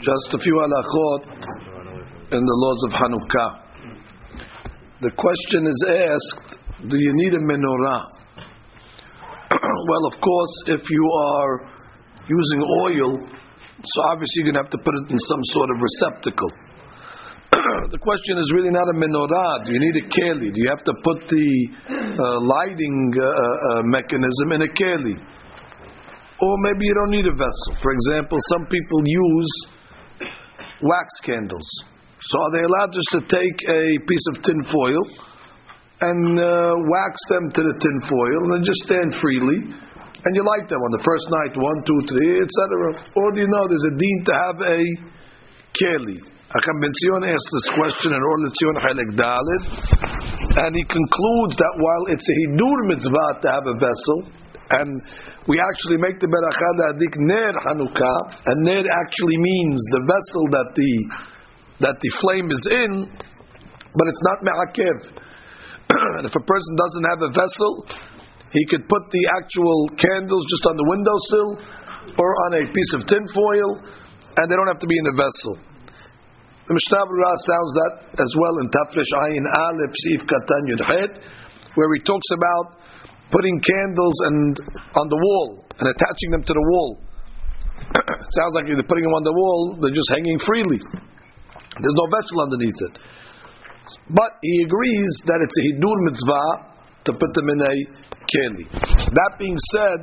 Just a few halachot in the laws of Hanukkah. The question is asked, do you need a menorah? Well, of course, if you are using oil, so obviously you're going to have to put it in some sort of receptacle. The question is really not a menorah. Do you need a keli? Do you have to put the lighting mechanism in a keli? Or maybe you don't need a vessel. For example, some people use wax candles. So are they allowed just to take a piece of tin foil and wax them to the tin foil and then just stand freely and you light them on the first night, 1, 2, 3, etc.? Or do you know there's a deen to have a keli? Acham Ben Zion asked this question in Or L'Tzion Chelek Daled, and he concludes that while it's a hidur mitzvah to have a vessel, and we actually make the beracha la'adik ner Hanukkah, and ner actually means the vessel that the flame is in, but it's not me'akev. And if a person doesn't have a vessel, he could put the actual candles just on the windowsill or on a piece of tin foil, and they don't have to be in the vessel. The Mishnah Berurah sounds that as well in Tafresh Ayin Aleph Sif Katan Yud Het, where he talks about putting candles on the wall and attaching them to the wall. It sounds like they're putting them on the wall; they're just hanging freely. There's no vessel underneath it. But he agrees that it's a hidur mitzvah to put them in a keli. That being said,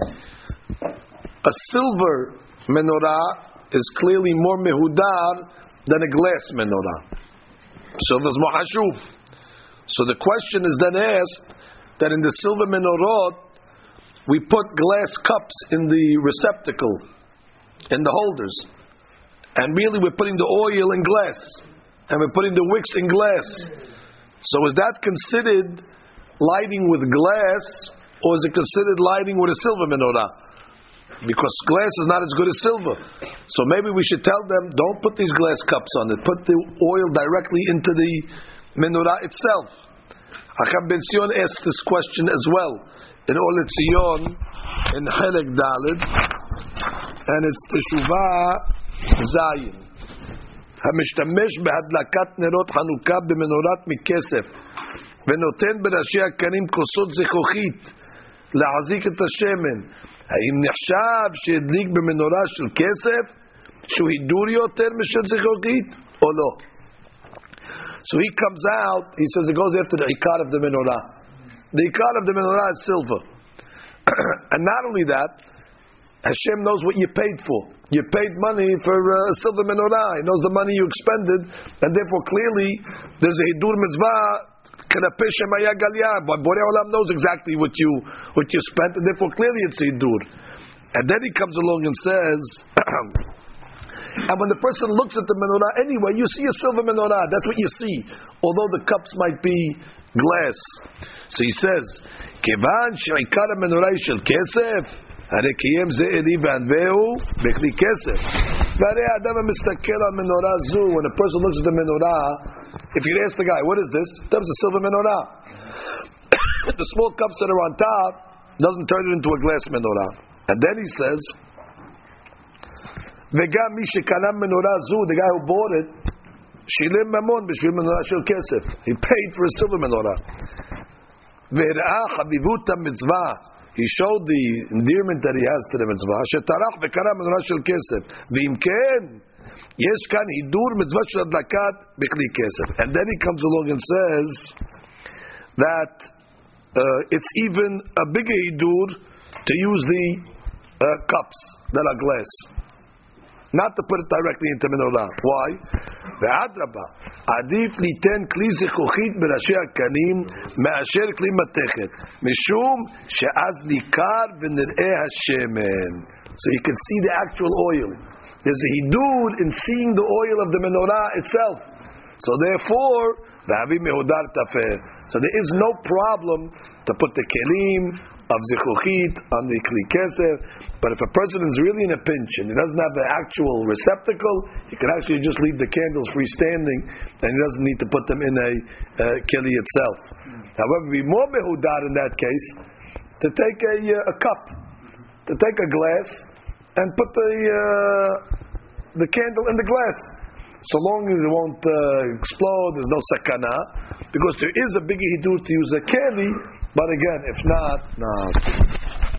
a silver menorah is clearly more mehudar than a glass menorah. Silver is more hashuv. So the question is then asked that in the silver menorah we put glass cups in the receptacle, in the holders, and really we're putting the oil in glass, and we're putting the wicks in glass. So is that considered lighting with glass, or is it considered lighting with a silver menorah? Because glass is not as good as silver. So maybe we should tell them, don't put these glass cups on it. Put the oil directly into the menorah itself. Acham Ben Zion asked this question as well in Or L'Tzion in Chelek Daled, and it's Teshuvah Zayin. המשתמש בהדלקת נרות חנוכה במנורת מכסף ונותן בראשי הקנים כוסות זכוכית להחזיק את השמן, האם נחשב שהדליק במנורה של כסף שהוא הידור יותר משל זכוכית או לא? So he comes out, he says it goes after the ikar of the menorah. The ikar of the menorah is silver. And not only that, Hashem knows what you paid for. You paid money for a silver menorah. He knows the money you expended, and therefore clearly there's a hidur mitzvah. But Borei Olam knows exactly what you spent, and therefore clearly it's a hidur. And then he comes along and says, and when the person looks at the menorah anyway, you see a silver menorah. That's what you see, although the cups might be glass. So he says, "Kevan she'ikar menorah shel kesef." הרי קיים זה עלי וענווהו בכלי כסף. והרי האדם המסתכל על מנורה זו, when a person looks at the menorah, if you ask the guy, what is this? That was a silver menorah. The small cups that are on top doesn't turn it into a glass menorah. And then he says, וגם מי שקנה מנורה זו, the guy who bought it, שילם ממון בשביל מנורה של כסף. He paid for a silver menorah. והראה חביבות המצווה. He showed the endearment that he has to the mitzvah. שטרח וקרא מנורה של כסף. ואם כן, יש כאן הידור מצווה של הדלקת בכלי כסף. And then he comes along and says that it's even a bigger hidur to use the cups that are glass. Not to put it directly into menorah. Why? ואדרבה, עדיף ליתן כלי זכוכית בראשי הקנים מאשר כלי מתכת, משום שאז ניכר ונראה השמן. So you can see the actual oil. There's a hidur in seeing the oil of the menorah itself. So therefore, והאבי מהודר תפר. So there is no problem to put the kelim of zikuchit on the kli kesef, but if a person is really in a pinch and he doesn't have the actual receptacle, he can actually just leave the candles freestanding, and he doesn't need to put them in a keli itself. However, be more mehudar in that case to take a cup, to take a glass, and put the candle in the glass. So long as it won't explode, there's no sakana. Because there is a bigger hidur to use a keli, but again, if not, no.